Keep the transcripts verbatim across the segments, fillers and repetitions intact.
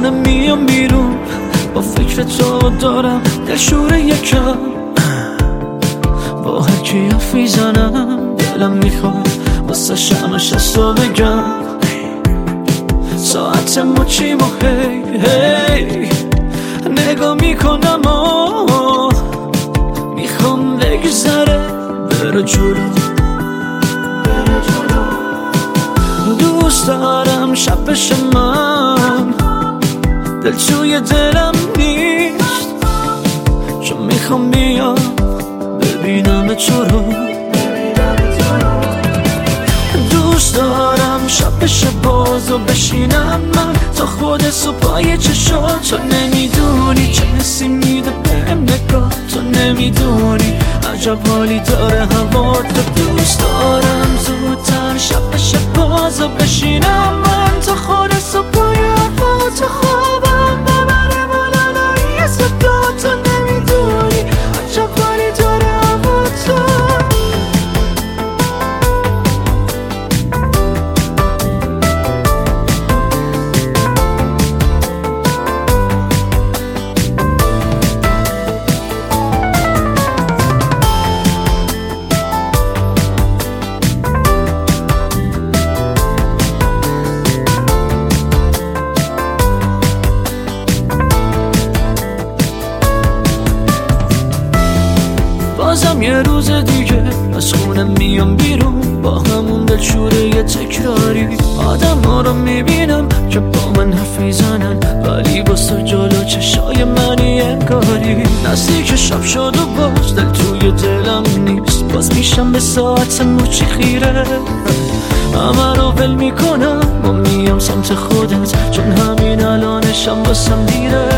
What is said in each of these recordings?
خونه میام بیرون، با فکر تو دارم دلشور یکم، با هر کی حرف میزنم دلم میخواد واسه شمش هستو بگم. ساعت مچیم و هی هی نگاه میکنم و میخوام بگذره بره جلو. دوست دارم شب بشه من دل توی دلم نیست، چون میخوام بیام ببینم تو رو. دوست دارم شب بشه باز و بشینم من تا خود صبح پای چشات. تو نمیدونی چه حسی میده بهم نگاه، تو نمیدونی عجب حالی داره هوا. تو دوست دارم زودتر شب بشه باز و بشینم من تا خود صبح پای هوا. تو خوابم ببره بالای صدا، تو نمیدونی عجب حالی داره هوا. تو بازم یه روز دیگه از خونه میام بیرون، با همون دلشوره یه تکراری. آدم ها رو میبینم که با من حرف میزنن، ولی باسه جلو چشای منی انگاری. نزدیک شب شد و باز دل توی دلم نیست، باز میشم به ساعت مچی خیره. همه رو ول میکنم و میام سمت خودت، چون همین الانشم باسم دیره.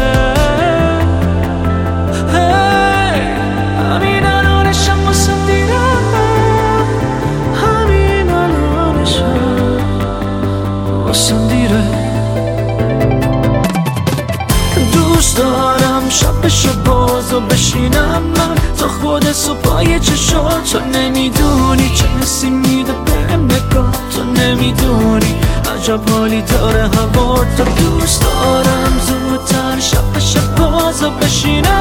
دوست دارم شب بشه باز و بشینم من تا خود صبح پای چشات. تو نمیدونی چه حسی میده بهم نگاه، تو نمیدونی عجب حالی داره هوا. تو دوست دارم زودتر شب بشه باز و بشینم